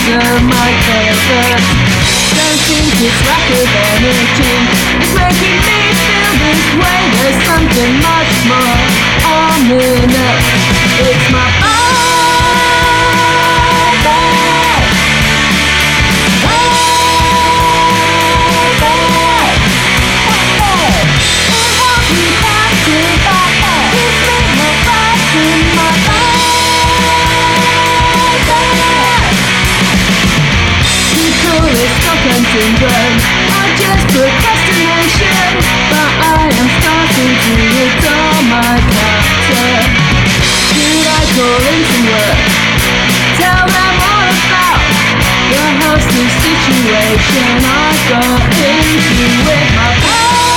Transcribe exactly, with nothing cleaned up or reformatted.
under my covers. Don't think it's lack of energy, it's making me feel this way. There's something much more ominous. It's my syndrome, or just procrastination, but I am starting to adore my captor. Should I call in some work? Tell them all about the hostage situation I got into with my pal.